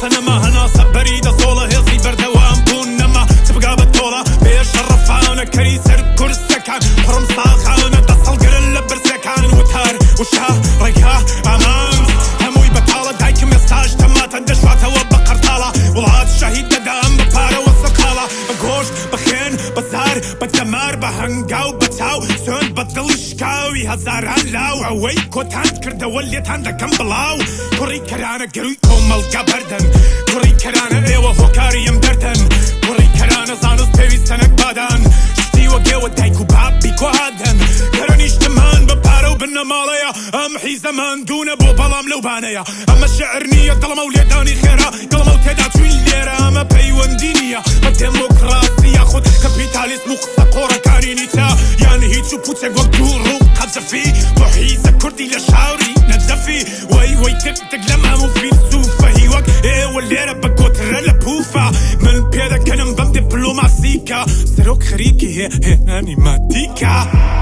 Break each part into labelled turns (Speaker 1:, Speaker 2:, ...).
Speaker 1: نەما هەناسە بەریدە سۆڵە هێزی بەردەوام بوون نەما تبگا بە تۆڵە بێشە ڕەفاونەکەری سەر کورسەکان پڕم ساخانە دەسەڵگرن لە برسەکان وتار وشا ڕێگا ئامان هەمووی بەتاڵە دایکم ئێستاش تەماتە دەشواتەوە بە قەرتاڵە وڵات شەهید دەدام بە پارەوە سەقاڵە بە گۆشت بە خوێن بە زار بە دەمار بە هەنگاو بە چاو سوێن بە دڵی شکاوی هەزاران لاو ئەوەی کۆتان کردەوە لێتان دەکەم بڵاو کوڕی کەرانە گەروی کۆمەڵگا بەردەن کوڕی کەرانە ئێوە هۆکاریم دەردەن کوڕی کەرانە زانست پێویستەنەک بادان شتی وەگێوە دایک و بابی کۆهادەن کەرە نیشتمان بە پارە و بنەماڵەیە ئەم حیزەمان دوونە بۆ بەڵام لەو بانەیە ئەمە شعر نییە دڵمە و لێدانی خێرا دڵمە و تێدا چوین لێرە ئەمە پەیوەندی نییە بە دێمۆکراسی یاخود کەپیتالیسم و قسە قۆڕەکانی نیچە یان هیچ و پوچێک وەک دوو ڕوو قەزەفی بۆ حیزە کوردی لە شاوری نەدەفی وەی تک لە مامۆ فیلسوفە هی وەک ئێوە لێرە بە گۆترە لە پوفە من پێدەکەنم بەم دیپلۆماسیکە سەرۆک خەریکی هێنانی مادیکە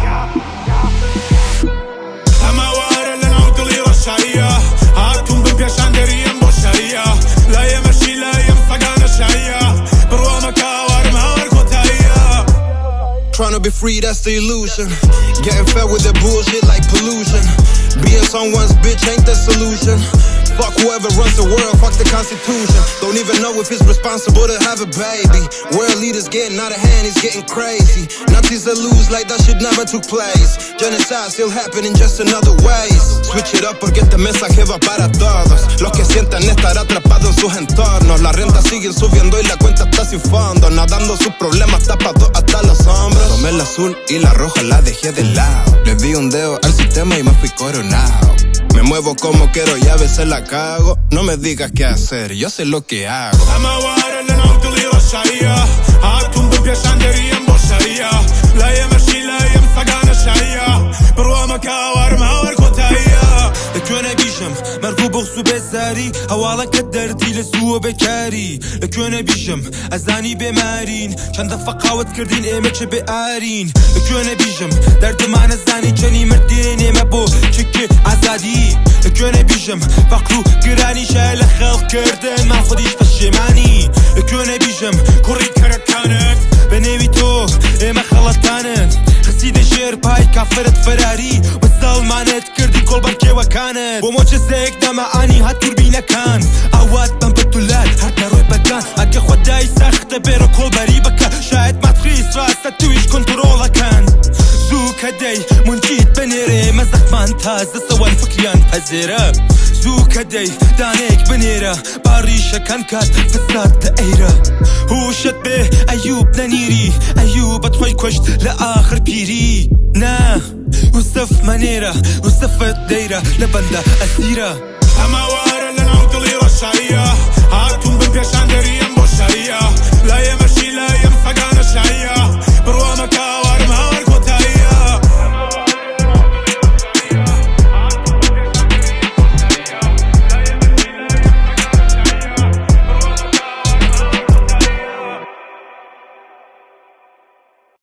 Speaker 1: ئەمە وارە لە ناو دڵی ڕەشاییە هاتوون بم پێشاندەریم بۆ شاییە لای ئێمەشی لایم سەگانە شاییە بڕوامەکە وارم هاوار کۆتاییە.
Speaker 2: Trying to be free, that's the illusion. Getting fed with that bullshit like pollution. Being someone's bitch ain't the solution. Fuck whoever runs the world, fuck the constitution. Don't even know if it's responsible to have a baby. World leaders getting out of hand, it's getting crazy. Nazis that lose like that shit never took place. Genocide still happening just in other ways. Switch it up porque este mensaje va para todos. Los que sientan estar atrapados en sus entornos. Las rentas siguen subiendo y la cuenta está sin fondo. Nadando sus problemas tapados hasta los hombros. Tomé el azul y la roja la dejé de lado. Le di un dedo al sistema y me fui coronado. Me muevo como quiero y a veces la cago. No me digas qué hacer, yo sé lo que hago.
Speaker 1: أما وارا لنا وطلي رشاية هاتون ببيشاندريم بوشاية لا يمشي لا يمسقانا شاية بروامك وارم هاور كوتاية
Speaker 3: لكونا بيشم مرفو بغسو بزاري هوالا كدردي لسوو بكاري لكونا بيشم أزاني بمارين چند فقاوت كردين ايمتش بآرين لكونا بيشم درد معنا زاني چني مردين ايمه بو چكي عزادي لكونا بيشم فقرو قراني شايل خلق كردن ما خوديش فشماني لكونا بيشم كوري كركانت بنيوي تو ايمه خلطانت خسيد شير باي كافرت فراري وظلمانت كردي كل بركي وكانت وموجه زيك دمعاني هاتور بينا كان اوات بمبتولات هركا روي بكان اكي خداي ساخت بيرو كل بريبكا شاهد ما تخيص راستا تويش كنترولا كان زوك هدي منجيت بنيري مزق من تازة سوال فكريان هزيرا زوك هدي دانيك بنيرا باريشا كان كات فساد تأيرا هو شد به أيوب ننيري أيوب أطوي كشت لآخر بيري نا وصف منيرة وصفت دايرة لبندا أسيرة
Speaker 1: أما وارا لنا وطلي رشاية هاتون ببيشاندريم